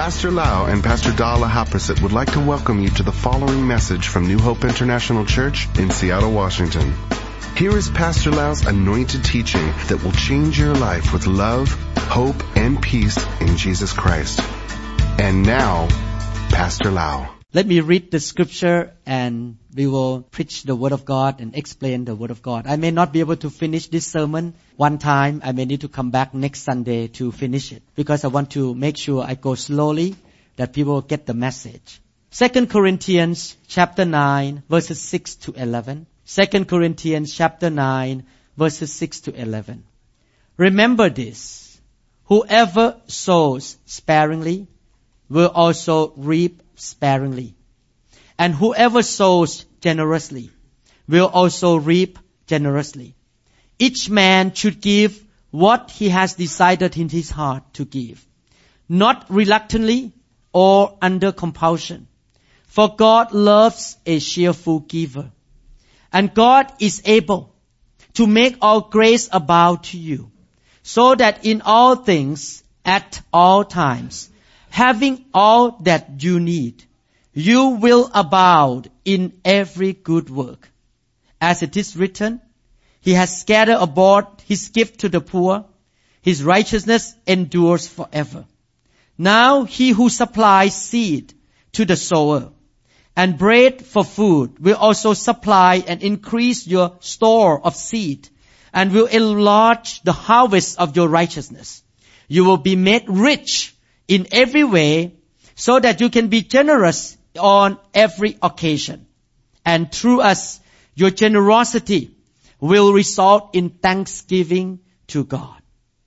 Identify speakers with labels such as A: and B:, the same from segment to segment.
A: Pastor Lau and Pastor Dala Haprasit would like to welcome you to the following message from New Hope International Church in Seattle, Washington. Here is Pastor Lau's anointed teaching that will change your life with love, hope, and peace in Jesus Christ. And now, Pastor Lau.
B: Let me read the scripture and we will preach the word of God and explain the word of God. I may not be able to finish this sermon one time. I may need to come back next Sunday to finish it because I want to make sure I go slowly that people get the message. 2 Corinthians chapter 9 verses 6 to 11. 2 Corinthians chapter 9 verses 6 to 11. Remember this, whoever sows sparingly will also reap sparingly. And whoever sows generously will also reap generously. Each man should give what he has decided in his heart to give, not reluctantly or under compulsion. For God loves a cheerful giver. And God is able to make all grace abound to you, so that in all things, at all times, having all that you need, you will abound in every good work. As it is written, He has scattered abroad His gift to the poor. His righteousness endures forever. Now He who supplies seed to the sower and bread for food will also supply and increase your store of seed and will enlarge the harvest of your righteousness. You will be made rich in every way so that you can be generous on every occasion. And through us, your generosity will result in thanksgiving to God.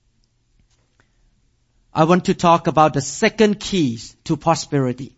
B: I want to talk about the second keys to prosperity.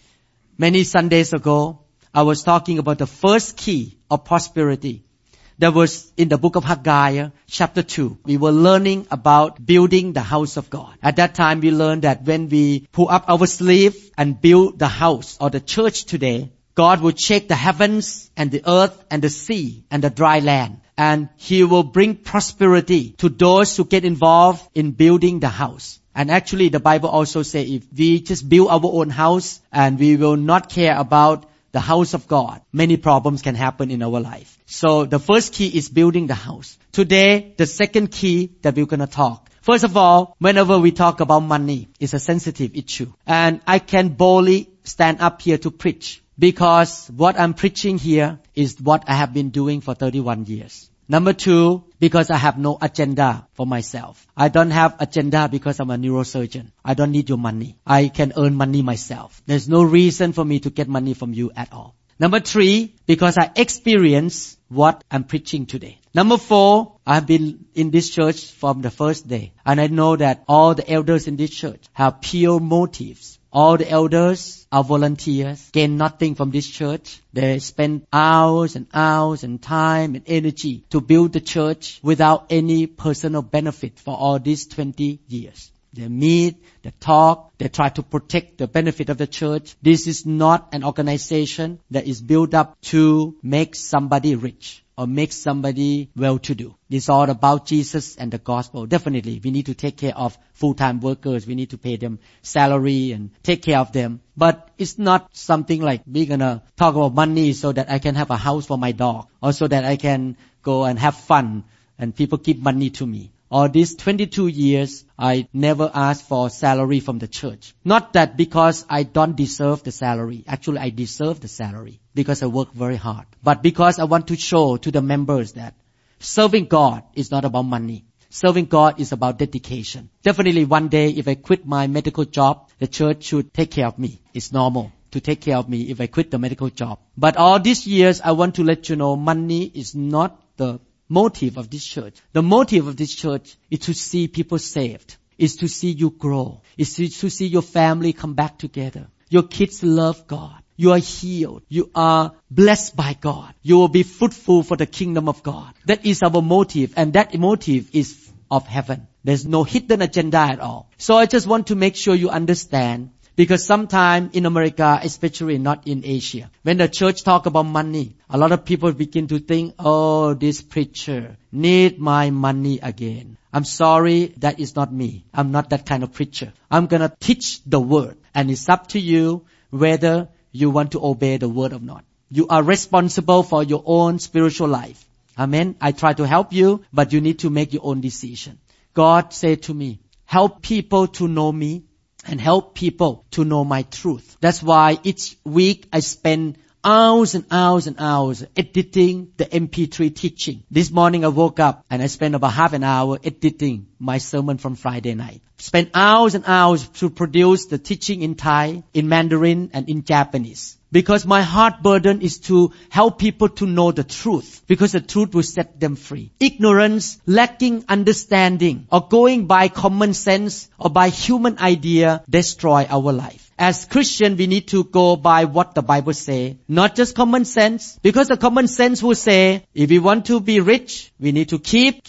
B: Many Sundays ago, I was talking about the first key of prosperity. That was in the book of Haggai, chapter 2. We were learning about building the house of God. At that time, we learned that when we pull up our sleeve and build the house or the church today, God will shake the heavens and the earth and the sea and the dry land. And He will bring prosperity to those who get involved in building the house. And actually, the Bible also says if we just build our own house and we will not care about the house of God, many problems can happen in our life. So the first key is building the house. Today, the second key that we're going to talk. First of all, whenever we talk about money, it's a sensitive issue. And I can boldly stand up here to preach because what I'm preaching here is what I have been doing for 31 years. Number two, because I have no agenda for myself. I don't have agenda because I'm a neurosurgeon. I don't need your money. I can earn money myself. There's no reason for me to get money from you at all. Number three, because I experience what I'm preaching today. Number four, I've been in this church from the first day. And I know that all the elders in this church have pure motives. All the elders are volunteers, gain nothing from this church. They spend hours and hours and time and energy to build the church without any personal benefit for all these 20 years. They meet, they talk, they try to protect the benefit of the church. This is not an organization that is built up to make somebody rich or make somebody well-to-do. It's all about Jesus and the gospel. Definitely, we need to take care of full-time workers. We need to pay them salary and take care of them. But it's not something like we're going to talk about money so that I can have a house for my dog or so that I can go and have fun and people give money to me. All these 22 years, I never asked for salary from the church. Not that because I don't deserve the salary. Actually, I deserve the salary because I work very hard. But because I want to show to the members that serving God is not about money. Serving God is about dedication. Definitely one day, if I quit my medical job, the church should take care of me. It's normal to take care of me if I quit the medical job. But all these years, I want to let you know money is not the motive of this church. The motive of this church is to see people saved, is to see you grow, is to see your family come back together. Your kids love God. You are healed. You are blessed by God. You will be fruitful for the kingdom of God. That is our motive, and that motive is of heaven. There's no hidden agenda at all. So I just want to make sure you understand. Because sometimes in America, especially not in Asia, when the church talk about money, a lot of people begin to think, oh, this preacher need my money again. I'm sorry, that is not me. I'm not that kind of preacher. I'm going to teach the word. And it's up to you whether you want to obey the word or not. You are responsible for your own spiritual life. Amen. I try to help you, but you need to make your own decision. God said to me, help people to know me and help people to know my truth. That's why each week I spend hours and hours and hours editing the MP3 teaching. This morning I woke up and I spent about half an hour editing my sermon from Friday night. Spent hours and hours to produce the teaching in Thai, in Mandarin, and in Japanese. Because my heart burden is to help people to know the truth. Because the truth will set them free. Ignorance, lacking understanding, or going by common sense or by human idea destroy our life. As Christians, we need to go by what the Bible says, not just common sense. Because the common sense will say, if we want to be rich, we need to keep.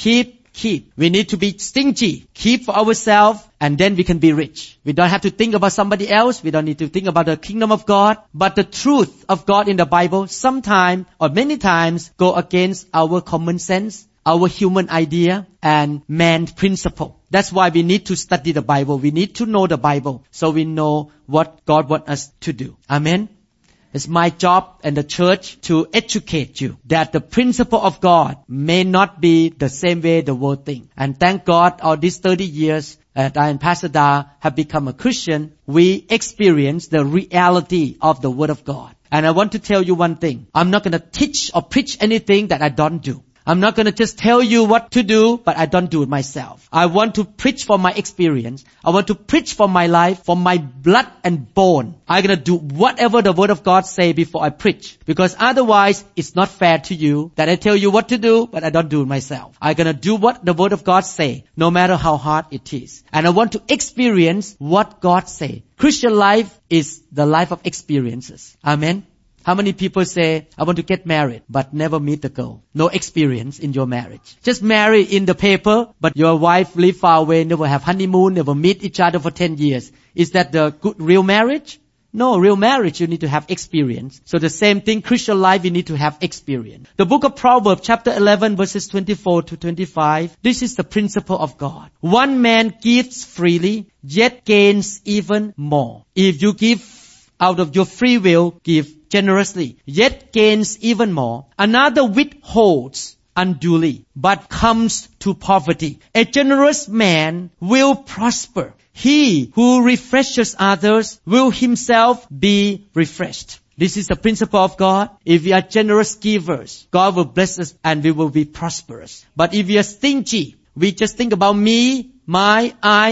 B: We need to be stingy, keep for ourselves, and then we can be rich. We don't have to think about somebody else. We don't need to think about the kingdom of God. But the truth of God in the Bible sometimes or many times go against our common sense, our human idea, and man's principle. That's why we need to study the Bible. We need to know the Bible so we know what God wants us to do. Amen. It's my job and the church to educate you that the principle of God may not be the same way the world thinks. And thank God, all these 30 years that I and Pastor Da have become a Christian, we experience the reality of the Word of God. And I want to tell you one thing. I'm not going to teach or preach anything that I don't do. I'm not going to just tell you what to do, but I don't do it myself. I want to preach from my experience. I want to preach from my life, from my blood and bone. I'm going to do whatever the Word of God say before I preach. Because otherwise, it's not fair to you that I tell you what to do, but I don't do it myself. I'm going to do what the Word of God say, no matter how hard it is. And I want to experience what God say. Christian life is the life of experiences. Amen. How many people say, I want to get married, but never meet the girl? No experience in your marriage. Just marry in the paper, but your wife live far away, never have honeymoon, never meet each other for 10 years. Is that the good real marriage? No, real marriage, you need to have experience. So the same thing, Christian life, you need to have experience. The book of Proverbs, chapter 11, verses 24 to 25, this is the principle of God. One man gives freely, yet gains even more. If you give out of your free will, give generously, yet gains even more. Another withholds unduly, but comes to poverty. A generous man will prosper. He who refreshes others will himself be refreshed. This is the principle of God. If we are generous givers, God will bless us and we will be prosperous. But if we are stingy, we just think about me, my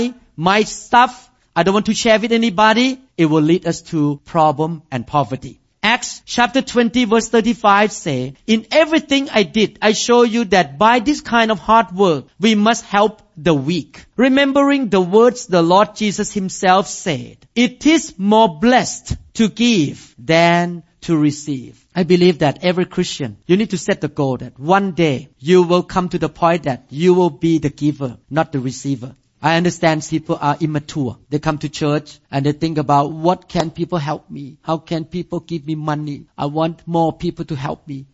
B: stuff, I don't want to share with anybody, it will lead us to problem and poverty. Acts chapter 20 verse 35 say, in everything I did, I show you that by this kind of hard work, we must help the weak. Remembering the words the Lord Jesus himself said, it is more blessed to give than to receive. I believe that every Christian, you need to set the goal that one day you will come to the point that you will be the giver, not the receiver. I understand people are immature. They come to church and they think about what can people help me? How can people give me money? I want more people to help me.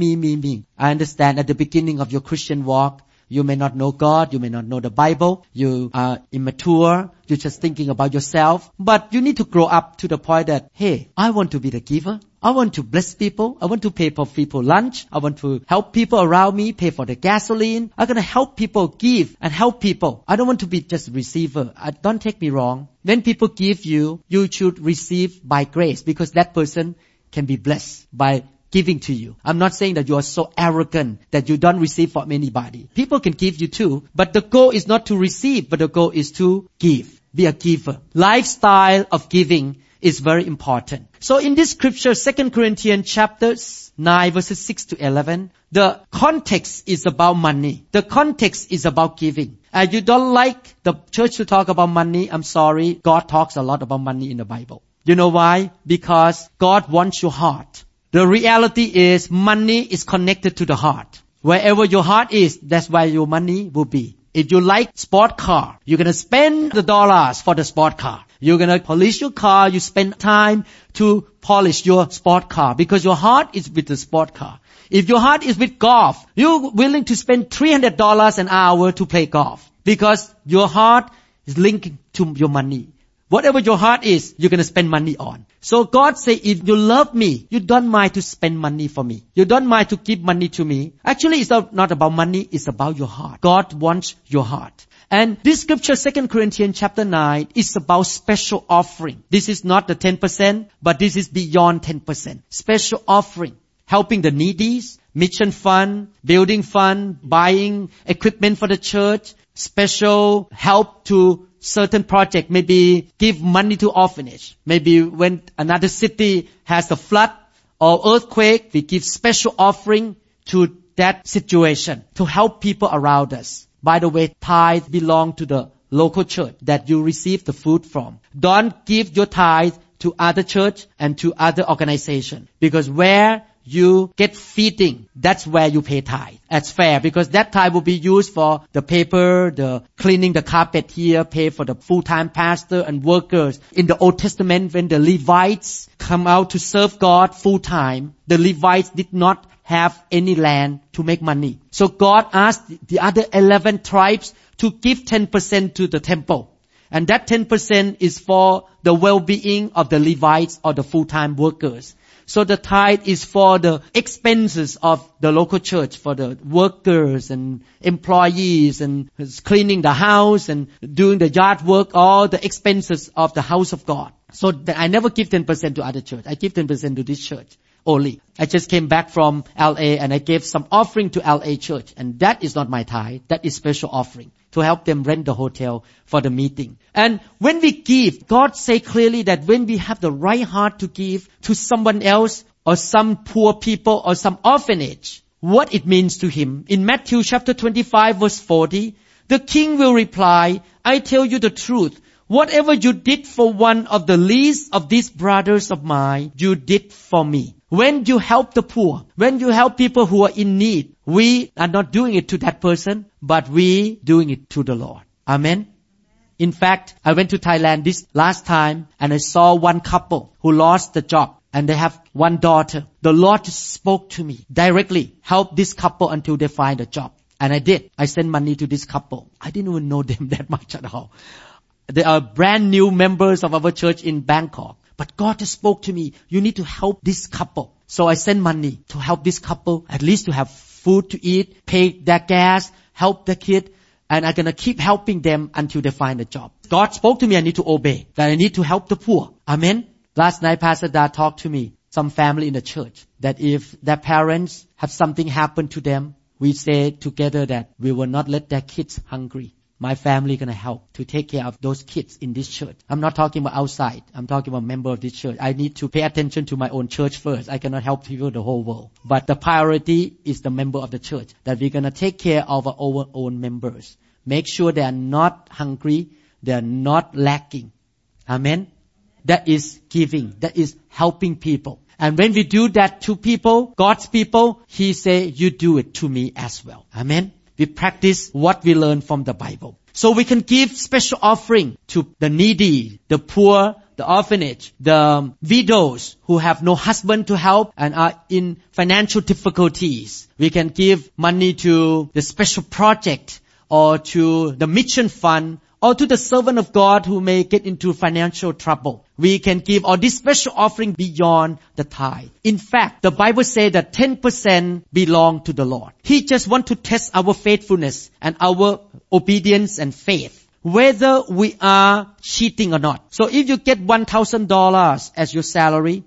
B: Me. I understand at the beginning of your Christian walk, you may not know God, you may not know the Bible, you are immature, you're just thinking about yourself. But you need to grow up to the point that, hey, I want to be the giver. I want to bless people. I want to pay for people lunch. I want to help people around me, pay for the gasoline. I'm going to help people give and help people. I don't want to be just a receiver. Don't take me wrong. When people give you, you should receive by grace because that person can be blessed by giving to you. I'm not saying that you are so arrogant that you don't receive from anybody. People can give you too, but the goal is not to receive, but the goal is to give. Be a giver. Lifestyle of giving is very important. So in this scripture, 2 Corinthians chapter 9 verses 6 to 11, the context is about money. The context is about giving. You don't like the church to talk about money, I'm sorry. God talks a lot about money in the Bible. You know why? Because God wants your heart. The reality is money is connected to the heart. Wherever your heart is, that's where your money will be. If you like sport car, you're going to spend the dollars for the sport car. You're going to polish your car. You spend time to polish your sport car because your heart is with the sport car. If your heart is with golf, you're willing to spend $300 an hour to play golf because your heart is linked to your money. Whatever your heart is, you're going to spend money on. So God say, if you love me, you don't mind to spend money for me. You don't mind to give money to me. Actually, it's not about money, it's about your heart. God wants your heart. And this scripture, 2 Corinthians chapter 9, is about special offering. This is not the 10%, but this is beyond 10%. Special offering. Helping the needy, mission fund, building fund, buying equipment for the church, special help to certain project, maybe give money to orphanage. Maybe when another city has a flood or earthquake, we give special offering to that situation to help people around us. By the way, tithe belong to the local church that you receive the food from. Don't give your tithe to other church and to other organization, because where you get feeding, that's where you pay tithe. That's fair, because that tithe will be used for the paper, the cleaning the carpet here, pay for the full-time pastor and workers. In the Old Testament, when the Levites come out to serve God full-time, the Levites did not have any land to make money. So God asked the other 11 tribes to give 10% to the temple. And that 10% is for the well-being of the Levites or the full-time workers. So the tithe is for the expenses of the local church, for the workers and employees and cleaning the house and doing the yard work, all the expenses of the house of God. So I never give 10% to other church. I give 10% to this church only. I just came back from LA and I gave some offering to LA church. And that is not my tithe. That is special offering to help them rent the hotel for the meeting. And when we give, God say clearly that when we have the right heart to give to someone else or some poor people or some orphanage, what it means to him. In Matthew chapter 25 verse 40, the king will reply, I tell you the truth. Whatever you did for one of the least of these brothers of mine, you did for me. When you help the poor, when you help people who are in need, we are not doing it to that person, but we doing it to the Lord. Amen. In fact, I went to Thailand this last time and I saw one couple who lost the job and they have one daughter. The Lord spoke to me directly, help this couple until they find a job. And I did. I sent money to this couple. I didn't even know them that much at all. They are brand new members of our church in Bangkok. But God just spoke to me, you need to help this couple. So I sent money to help this couple, at least to have food to eat, pay their gas, help the kid. And I'm going to keep helping them until they find a job. God spoke to me, I need to obey, that I need to help the poor. Amen. Last night, Pastor Da talked to me, some family in the church, that if their parents have something happen to them, we say together that we will not let their kids hungry. My family going to help to take care of those kids in this church. I'm not talking about outside. I'm talking about member of this church. I need to pay attention to my own church first. I cannot help people the whole world. But the priority is the member of the church, that we're going to take care of our own members. Make sure they are not hungry. They are not lacking. Amen. That is giving. That is helping people. And when we do that to people, God's people, He say, you do it to me as well. Amen. We practice what we learn from the Bible. So we can give special offering to the needy, the poor, the orphanage, the widows who have no husband to help and are in financial difficulties. We can give money to the special project or to the mission fund or to the servant of God who may get into financial trouble. We can give all this special offering beyond the tithe. In fact, the Bible says that 10% belong to the Lord. He just wants to test our faithfulness and our obedience and faith, whether we are cheating or not. So if you get $1,000 as your salary,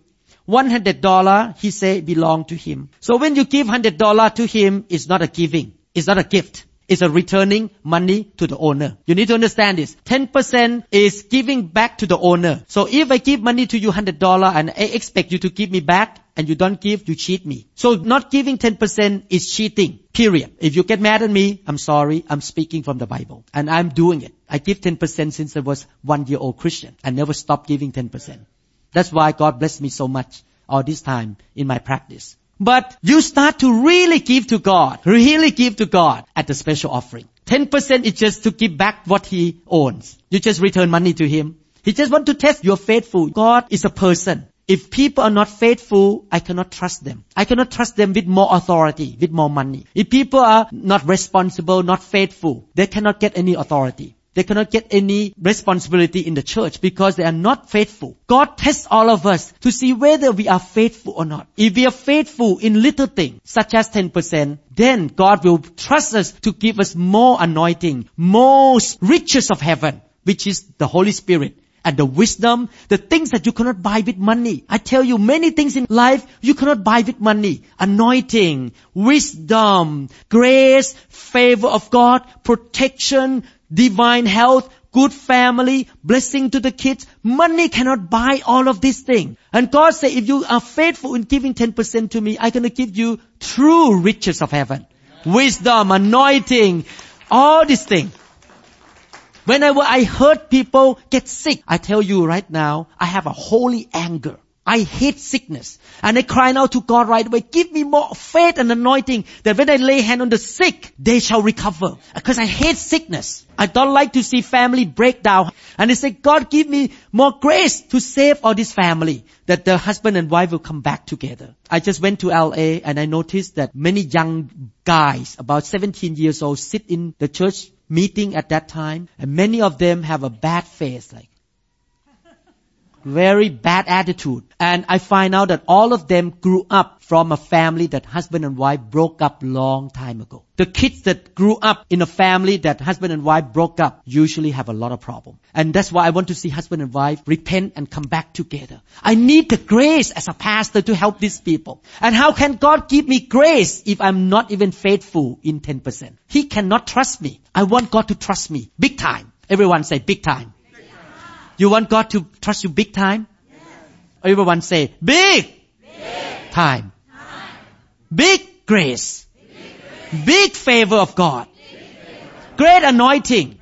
B: $100, He say, belong to Him. So when you give $100 to Him, it's not a giving. It's not a gift. It's a returning money to the owner. You need to understand this. 10% is giving back to the owner. So if I give money to you $100 and I expect you to give me back and you don't give, you cheat me. So not giving 10% is cheating. Period. If you get mad at me, I'm sorry. I'm speaking from the Bible. And I'm doing it. I give 10% since I was 1-year-old Christian. I never stopped giving 10%. That's why God blessed me so much all this time in my practice. But you start to really give to God at the special offering. 10% is just to give back what He owns. You just return money to Him. He just wants to test you're faithful. God is a person. If people are not faithful, I cannot trust them. I cannot trust them with more authority, with more money. If people are not responsible, not faithful, they cannot get any authority. They cannot get any responsibility in the church because they are not faithful. God tests all of us to see whether we are faithful or not. If we are faithful in little things, such as 10%, then God will trust us to give us more anointing, more riches of heaven, which is the Holy Spirit. And the wisdom, the things that you cannot buy with money. I tell you, many things in life you cannot buy with money. Anointing, wisdom, grace, favor of God, protection, divine health, good family, blessing to the kids. Money cannot buy all of these things. And God said, if you are faithful in giving 10% to me, I'm going to give you true riches of heaven. Wisdom, anointing, all these things. Whenever I heard people get sick, I tell you right now, I have a holy anger. I hate sickness. And I cry out to God right away, give me more faith and anointing that when I lay hand on the sick, they shall recover. Because I hate sickness. I don't like to see family break down. And I say, God, give me more grace to save all this family, that the husband and wife will come back together. I just went to LA and I noticed that many young guys, about 17 years old, sit in the church meeting at that time, and many of them have a bad face, like very bad attitude. And I find out that all of them grew up from a family that husband and wife broke up long time ago. The kids that grew up in a family that husband and wife broke up usually have a lot of problems. And that's why I want to see husband and wife repent and come back together. I need the grace as a pastor to help these people. And how can God give me grace if I'm not even faithful in 10%? He cannot trust me. I want God to trust me big time. Everyone say big time. You want God to trust you big time? Yes. Everyone say big time. Big grace. Big favor of God. Great anointing.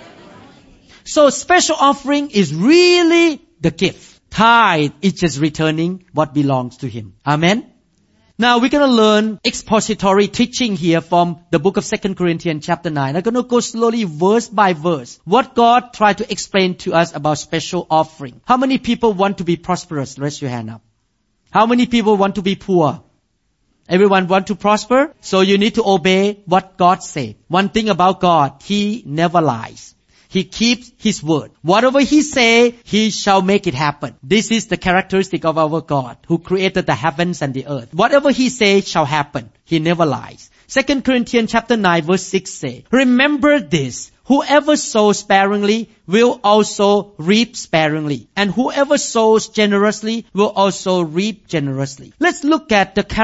B: So special offering is really the gift. Tithe is just returning what belongs to Him. Amen. Now we're going to learn expository teaching here from the book of 2 Corinthians chapter 9. I'm going to go slowly verse by verse. What God tried to explain to us about special offering. How many people want to be prosperous? Raise your hand up. How many people want to be poor? Everyone want to prosper? So you need to obey what God said. One thing about God, He never lies. He keeps His word. Whatever He say, He shall make it happen. This is the characteristic of our God, who created the heavens and the earth. Whatever He says shall happen. He never lies. 2 Corinthians chapter 9 verse 6 say, remember this, whoever sows sparingly will also reap sparingly. And whoever sows generously will also reap generously. Let's look at the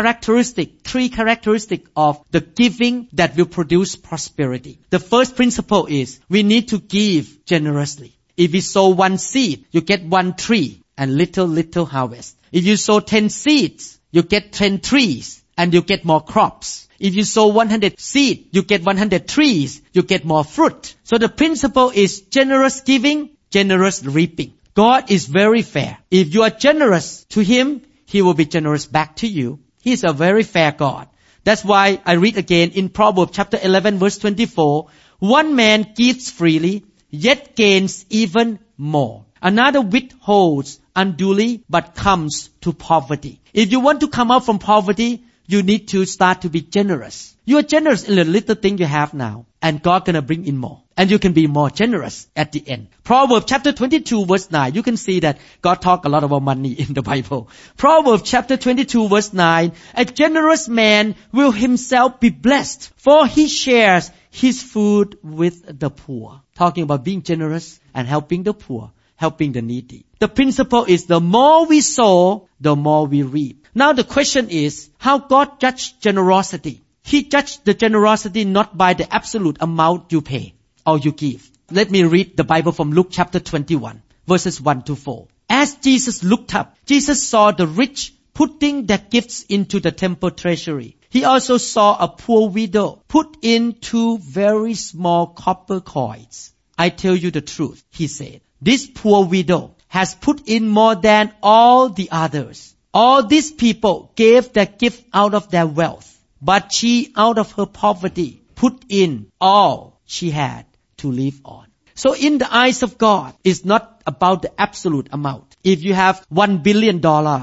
B: three characteristics of the giving that will produce prosperity. The first principle is we need to give generously. If you sow one seed, you get one tree and little harvest. If you sow 10 seeds, you get 10 trees and you get more crops. If you sow 100 seeds, you get 100 trees, you get more fruit. So the principle is generous giving, generous reaping. God is very fair. If you are generous to Him, He will be generous back to you. He is a very fair God. That's why I read again in Proverbs chapter 11 verse 24, one man gives freely, yet gains even more. Another withholds unduly, but comes to poverty. If you want to come out from poverty, you need to start to be generous. You are generous in the little thing you have now, and God gonna bring in more. And you can be more generous at the end. Proverbs chapter 22 verse 9, you can see that God talk a lot about money in the Bible. Proverbs chapter 22 verse 9, a generous man will himself be blessed, for he shares his food with the poor. Talking about being generous and helping the poor, helping the needy. The principle is the more we sow, the more we reap. Now the question is, how God judged generosity? He judged the generosity not by the absolute amount you pay or you give. Let me read the Bible from Luke chapter 21, verses 1 to 4. As Jesus looked up, Jesus saw the rich putting their gifts into the temple treasury. He also saw a poor widow put in 2 very small copper coins. I tell you the truth, he said. This poor widow has put in more than all the others. All these people gave their gift out of their wealth, but she, out of her poverty, put in all she had to live on. So in the eyes of God, it's not about the absolute amount. If you have $1 billion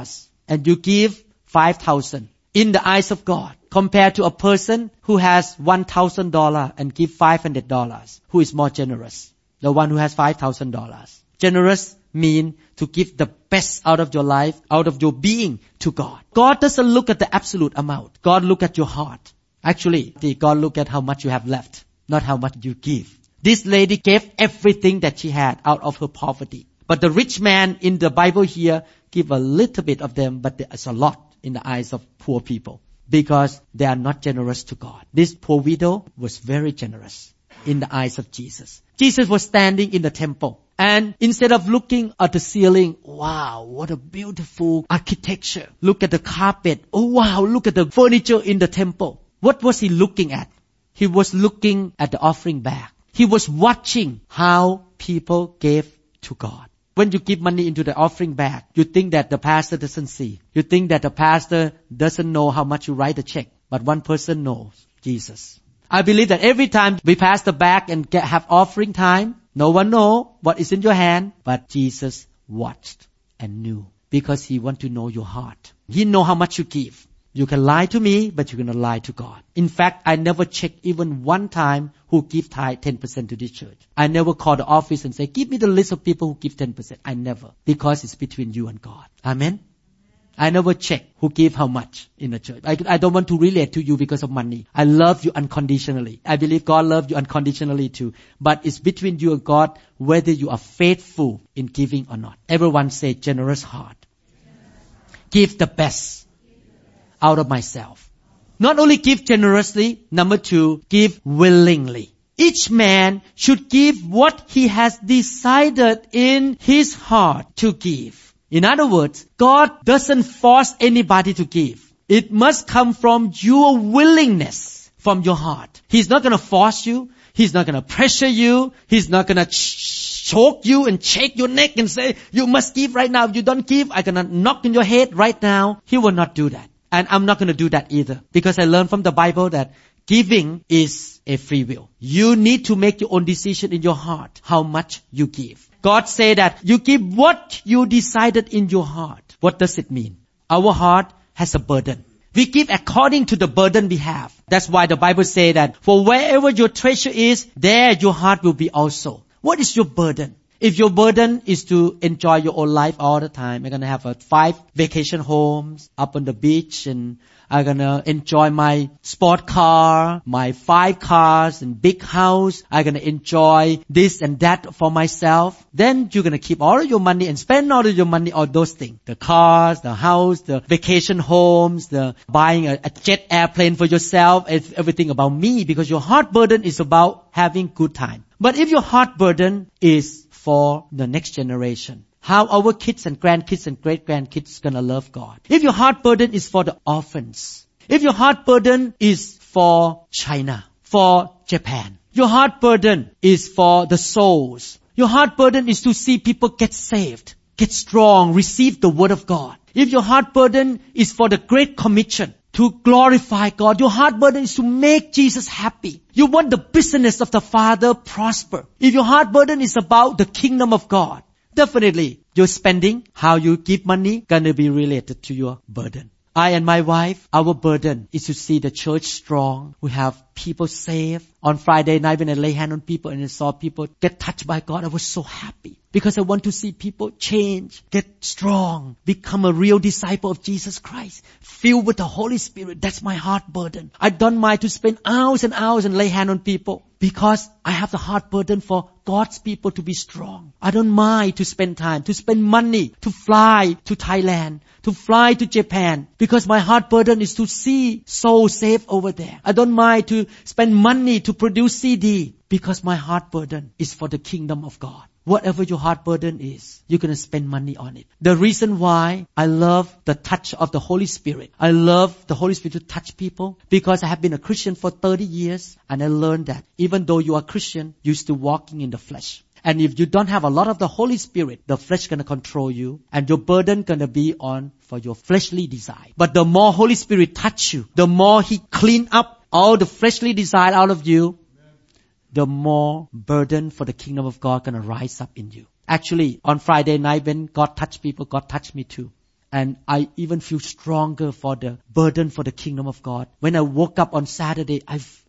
B: and you give 5,000, in the eyes of God, compared to a person who has $1,000 and give $500, who is more generous? The one who has $5,000. Generous means to give the best out of your life, out of your being to God. God doesn't look at the absolute amount. God look at your heart. Actually, God look at how much you have left, not how much you give. This lady gave everything that she had out of her poverty. But the rich man in the Bible here give a little bit of them, but there's a lot in the eyes of poor people because they are not generous to God. This poor widow was very generous in the eyes of Jesus. Jesus was standing in the temple, and instead of looking at the ceiling, wow, what a beautiful architecture. Look at the carpet. Oh wow, look at the furniture in the temple. What was he looking at? He was looking at the offering bag. He was watching how people gave to God. When you give money into the offering bag, you think that the pastor doesn't see. You think that the pastor doesn't know how much you write the check. But one person knows, Jesus. I believe that every time we pass the bag and have offering time, no one knows what is in your hand, but Jesus watched and knew because He wants to know your heart. He knows how much you give. You can lie to me, but you're going to lie to God. In fact, I never check even one time who give tithe 10% to this church. I never call the office and say, give me the list of people who give 10%. I never. Because it's between you and God. Amen? I never check who give how much in the church. I don't want to relate to you because of money. I love you unconditionally. I believe God loves you unconditionally too. But it's between you and God whether you are faithful in giving or not. Everyone say generous heart. Give the best out of myself. Not only give generously, number 2, give willingly. Each man should give what he has decided in his heart to give. In other words, God doesn't force anybody to give. It must come from your willingness, from your heart. He's not going to force you. He's not going to pressure you. He's not going to choke you and shake your neck and say, you must give right now. If you don't give, I'm going to knock in your head right now. He will not do that. And I'm not going to do that either. Because I learned from the Bible that giving is a free will. You need to make your own decision in your heart how much you give. God said that you give what you decided in your heart. What does it mean? Our heart has a burden. We give according to the burden we have. That's why the Bible says that for wherever your treasure is, there your heart will be also. What is your burden? If your burden is to enjoy your own life all the time, I'm going to have 5 vacation homes up on the beach, and I'm going to enjoy my sport car, my 5 cars and big house. I'm going to enjoy this and that for myself. Then you're going to keep all of your money and spend all of your money on those things. The cars, the house, the vacation homes, the buying a jet airplane for yourself. It's everything about me because your heart burden is about having good time. But if your heart burden is for the next generation, how our kids and grandkids and great-grandkids gonna love God. If your heart burden is for the orphans, if your heart burden is for China, for Japan, your heart burden is for the souls, your heart burden is to see people get saved, get strong, receive the word of God. If your heart burden is for the Great Commission, to glorify God, your heart burden is to make Jesus happy. You want the business of the Father prosper. If your heart burden is about the kingdom of God, definitely your spending, how you give money, gonna be related to your burden. I and my wife, our burden is to see the church strong. We have people saved. On Friday night when I lay hand on people and I saw people get touched by God, I was so happy. Because I want to see people change, get strong, become a real disciple of Jesus Christ, filled with the Holy Spirit. That's my heart burden. I don't mind to spend hours and hours and lay hand on people because I have the heart burden for God's people to be strong. I don't mind to spend time, to spend money, to fly to Thailand, to fly to Japan, because my heart burden is to see souls saved over there. I don't mind to spend money to produce CD because my heart burden is for the kingdom of God. Whatever your heart burden is, you're going to spend money on it. The reason why I love the touch of the Holy Spirit, I love the Holy Spirit to touch people, because I have been a Christian for 30 years and I learned that even though you are Christian, you're still walking in the flesh. And if you don't have a lot of the Holy Spirit, the flesh going to control you and your burden going to be on for your fleshly desire. But the more Holy Spirit touch you, the more He clean up all the fleshly desire out of you, the more burden for the kingdom of God gonna rise up in you. Actually, on Friday night when God touched people, God touched me too. And I even feel stronger for the burden for the kingdom of God. When I woke up on Saturday, I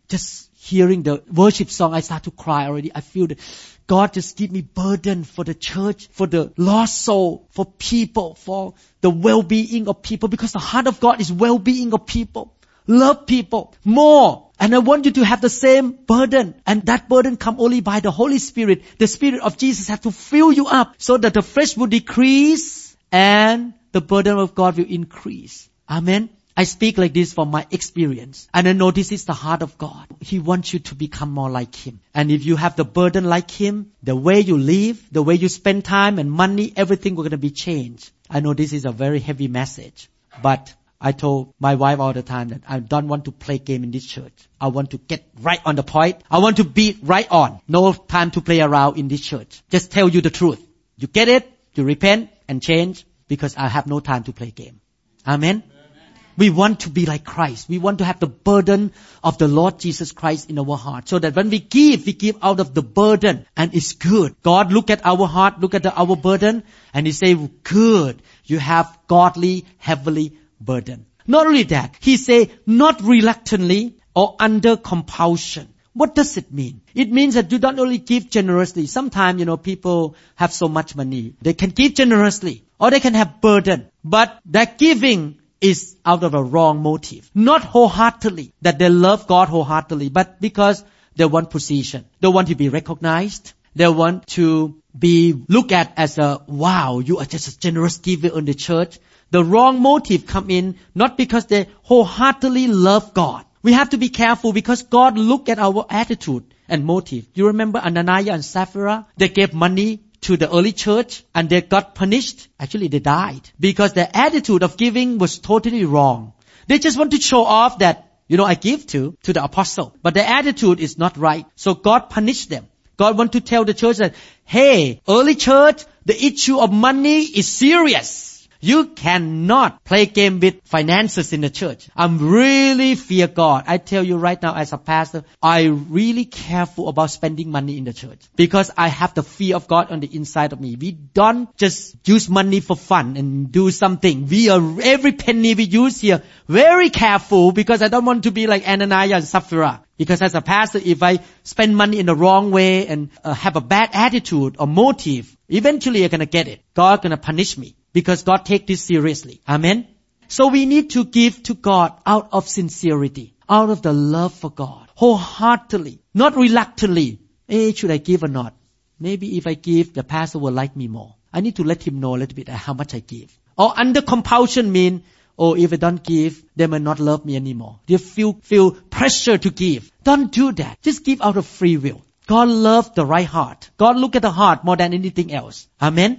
B: just hearing the worship song, I start to cry already. I feel that God just give me burden for the church, for the lost soul, for people, for the well-being of people, because the heart of God is well-being of people. Love people more. And I want you to have the same burden. And that burden come only by the Holy Spirit. The Spirit of Jesus has to fill you up so that the flesh will decrease and the burden of God will increase. Amen. I speak like this from my experience. And I know this is the heart of God. He wants you to become more like Him. And if you have the burden like Him, the way you live, the way you spend time and money, everything will going to be changed. I know this is a very heavy message. But I told my wife all the time that I don't want to play game in this church. I want to get right on the point. I want to be right on. No time to play around in this church. Just tell you the truth. You get it, you repent and change, because I have no time to play game. Amen. We want to be like Christ. We want to have the burden of the Lord Jesus Christ in our heart, so that when we give out of the burden, and it's good. God look at our heart, look at our burden, and He say, good, you have godly, heavenly burden. Not only that, He say, not reluctantly or under compulsion. What does it mean? It means that you don't only give generously. Sometimes, people have so much money. They can give generously, or they can have burden. But that giving is out of a wrong motive. Not wholeheartedly, that they love God wholeheartedly, but because they want position. They want to be recognized. They want to be looked at as wow, you are just a generous giver in the church. The wrong motive come in, not because they wholeheartedly love God. We have to be careful, because God look at our attitude and motive. You remember Ananias and Sapphira? They gave money to the early church and they got punished. Actually, they died because their attitude of giving was totally wrong. They just want to show off that, I give to the apostle. But their attitude is not right. So God punished them. God want to tell the church that, hey, early church, the issue of money is serious. You cannot play game with finances in the church. I really fear God. I tell you right now, as a pastor, I'm really careful about spending money in the church, because I have the fear of God on the inside of me. We don't just use money for fun and do something. Every penny we use here, very careful, because I don't want to be like Ananias and Sapphira. Because as a pastor, if I spend money in the wrong way and have a bad attitude or motive, eventually I'm going to get it. God's going to punish me, because God takes this seriously. Amen? So we need to give to God out of sincerity, out of the love for God, wholeheartedly, not reluctantly. Should I give or not? Maybe if I give, the pastor will like me more. I need to let him know a little bit how much I give. Or under compulsion mean, if I don't give, they may not love me anymore. They feel pressure to give. Don't do that. Just give out of free will. God loves the right heart. God look at the heart more than anything else. Amen?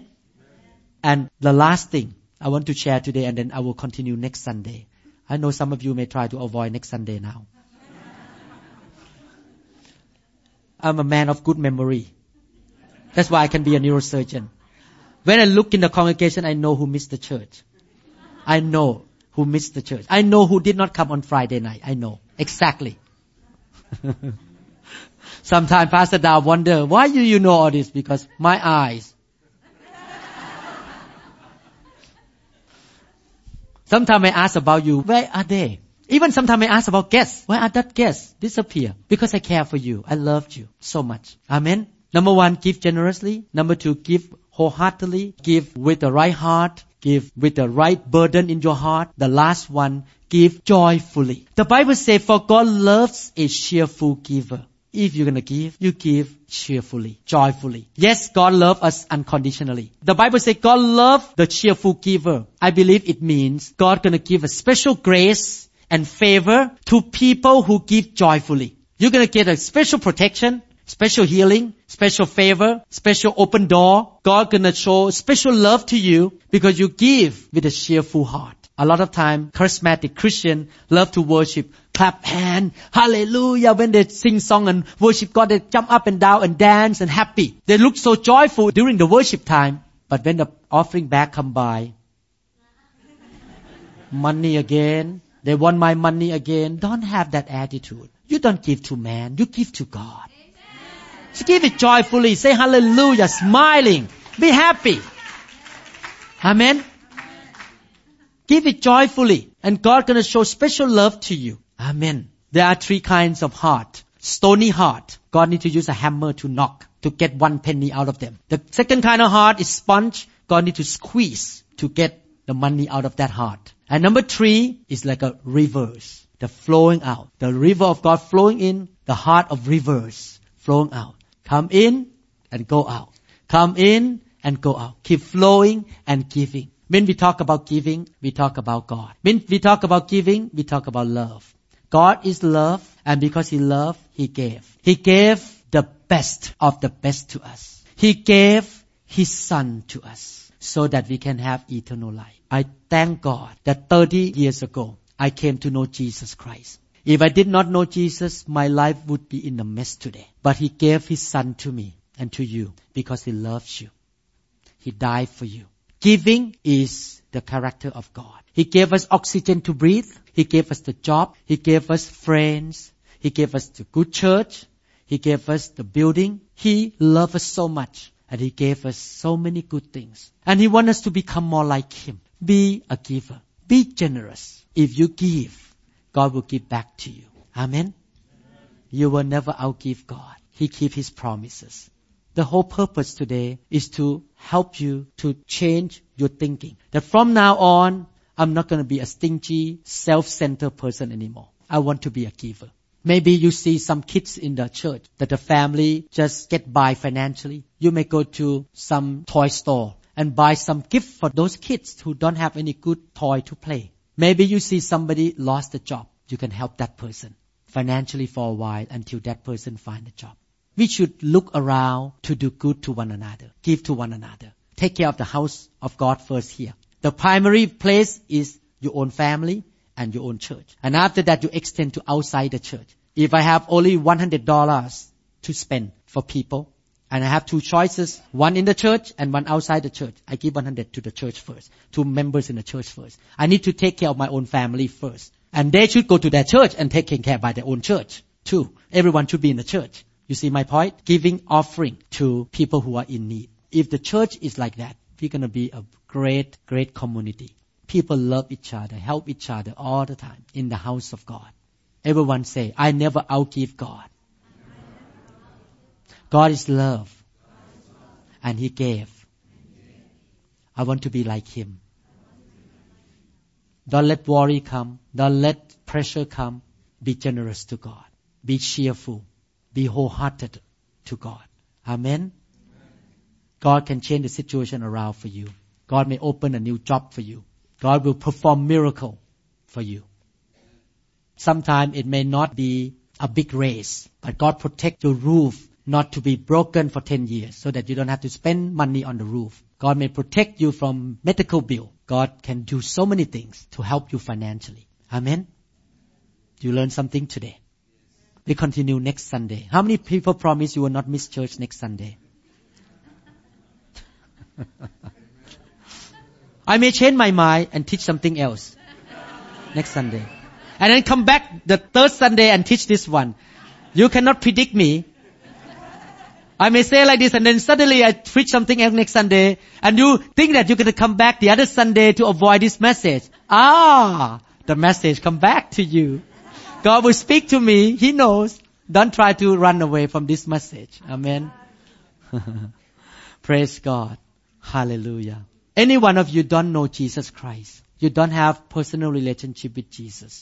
B: And the last thing I want to share today, and then I will continue next Sunday. I know some of you may try to avoid next Sunday now. I'm a man of good memory. That's why I can be a neurosurgeon. When I look in the congregation, I know who missed the church. I know who missed the church. I know who did not come on Friday night. I know. Exactly. Sometimes Pastor Dow wonder, why do you know all this? Because my eyes. Sometimes I ask about you, where are they? Even sometimes I ask about guests. Where are that guests? Disappear. Because I care for you. I loved you so much. Amen. Number 1, give generously. Number 2, give wholeheartedly. Give with the right heart. Give with the right burden in your heart. The last one, give joyfully. The Bible says, for God loves a cheerful giver. If you're going to give, you give cheerfully, joyfully. Yes, God loves us unconditionally. The Bible says God loves the cheerful giver. I believe it means God going to give a special grace and favor to people who give joyfully. You're going to get a special protection, special healing, special favor, special open door. God going to show special love to you because you give with a cheerful heart. A lot of time, charismatic Christians love to worship, clap hand, hallelujah. When they sing song and worship God, they jump up and down and dance and happy. They look so joyful during the worship time. But when the offering bag come by, money again, they want my money again. Don't have that attitude. You don't give to man, you give to God. So give it joyfully, say hallelujah, smiling, be happy. Amen. Give it joyfully, and God gonna show special love to you. Amen. There are 3 kinds of heart. Stony heart. God needs to use a hammer to knock to get 1 penny out of them. The second kind of heart is sponge. God needs to squeeze to get the money out of that heart. And number 3 is like a rivers. The flowing out. The river of God flowing in. The heart of rivers flowing out. Come in and go out. Come in and go out. Keep flowing and giving. When we talk about giving, we talk about God. When we talk about giving, we talk about love. God is love, and because He loved, He gave. He gave the best of the best to us. He gave His Son to us so that we can have eternal life. I thank God that 30 years ago, I came to know Jesus Christ. If I did not know Jesus, my life would be in a mess today. But He gave His Son to me and to you because He loves you. He died for you. Giving is the character of God. He gave us oxygen to breathe. He gave us the job. He gave us friends. He gave us the good church. He gave us the building. He loved us so much. And He gave us so many good things. And He wants us to become more like Him. Be a giver. Be generous. If you give, God will give back to you. Amen? You will never outgive God. He keeps His promises. The whole purpose today is to help you to change your thinking. That from now on, I'm not going to be a stingy, self-centered person anymore. I want to be a giver. Maybe you see some kids in the church that the family just get by financially. You may go to some toy store and buy some gift for those kids who don't have any good toy to play. Maybe you see somebody lost a job. You can help that person financially for a while until that person finds a job. We should look around to do good to one another, give to one another. Take care of the house of God first here. The primary place is your own family and your own church. And after that, you extend to outside the church. If I have only $100 to spend for people, and I have 2 choices, one in the church and one outside the church, I give 100 to the church first, to members in the church first. I need to take care of my own family first. And they should go to their church and taken care by their own church too. Everyone should be in the church. You see my point? Giving offering to people who are in need. If the church is like that, we're going to be a great, great community. People love each other, help each other all the time in the house of God. Everyone say, I never outgive God. God is love. And He gave. I want to be like Him. Don't let worry come. Don't let pressure come. Be generous to God. Be cheerful. Be wholehearted to God. Amen? God can change the situation around for you. God may open a new job for you. God will perform miracle for you. Sometimes it may not be a big race, but God protect your roof not to be broken for 10 years so that you don't have to spend money on the roof. God may protect you from medical bill. God can do so many things to help you financially. Amen? You learn something today. We continue next Sunday. How many people promise you will not miss church next Sunday? I may change my mind and teach something else next Sunday. And then come back the 3rd Sunday and teach this one. You cannot predict me. I may say like this and then suddenly I preach something else next Sunday and you think that you're going to come back the other Sunday to avoid this message. The message come back to you. God will speak to me. He knows. Don't try to run away from this message. Amen. Praise God. Hallelujah. Any one of you don't know Jesus Christ. You don't have personal relationship with Jesus.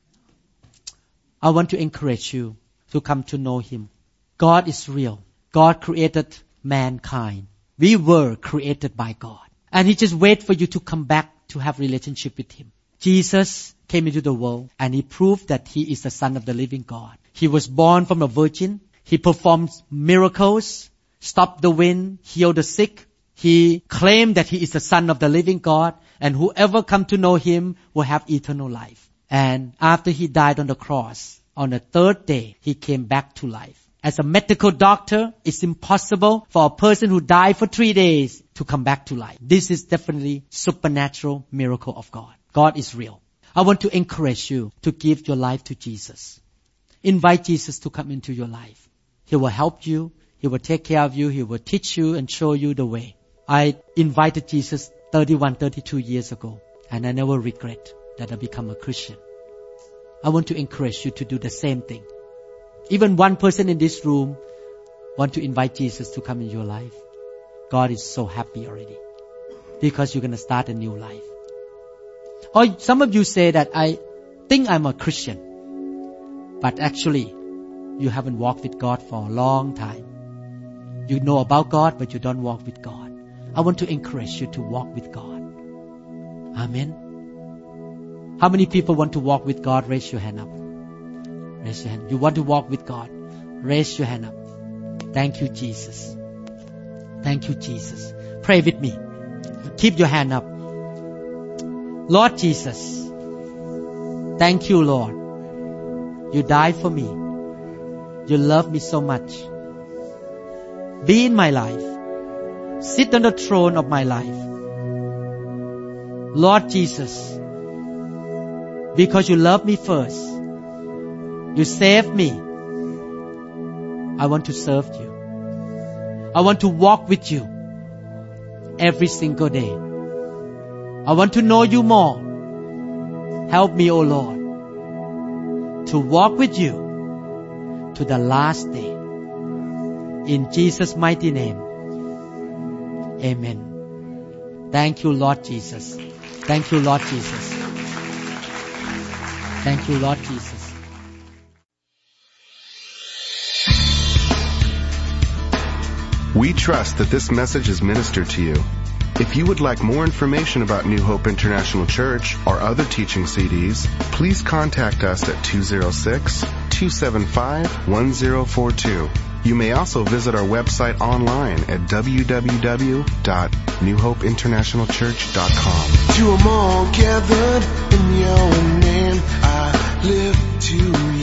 B: I want to encourage you to come to know Him. God is real. God created mankind. We were created by God. And He just waits for you to come back to have relationship with Him. Jesus came into the world and He proved that He is the Son of the living God. He was born from a virgin. He performed miracles, stopped the wind, healed the sick. He claimed that He is the Son of the living God, and whoever come to know Him will have eternal life. And after He died on the cross, on the 3rd day, He came back to life. As a medical doctor, it's impossible for a person who died for 3 days to come back to life. This is definitely supernatural miracle of God. God is real. I want to encourage you to give your life to Jesus. Invite Jesus to come into your life. He will help you. He will take care of you. He will teach you and show you the way. I invited Jesus 32 years ago, and I never regret that I become a Christian. I want to encourage you to do the same thing. Even one person in this room want to invite Jesus to come in your life. God is so happy already because you're going to start a new life. Or some of you say that I think I'm a Christian, but actually you haven't walked with God for a long time. You know about God, but you don't walk with God. I want to encourage you to walk with God. Amen. How many people want to walk with God? Raise your hand up. Raise your hand. You want to walk with God? Raise your hand up. Thank you, Jesus. Thank you, Jesus. Pray with me. Keep your hand up. Lord Jesus, thank you, Lord. You died for me. You love me so much. Be in my life. Sit on the throne of my life. Lord Jesus, because you love me first, you saved me. I want to serve you. I want to walk with you every single day. I want to know you more. Help me, O Lord, to walk with you to the last day. In Jesus' mighty name. Amen. Thank you, Lord Jesus. Thank you, Lord Jesus. Thank you, Lord Jesus.
A: We trust that this message is ministered to you. If you would like more information about New Hope International Church or other teaching CDs, please contact us at 206-275-1042. You may also visit our website online at www.newhopeinternationalchurch.com.
C: To 'em all gathered in your name, I live to you.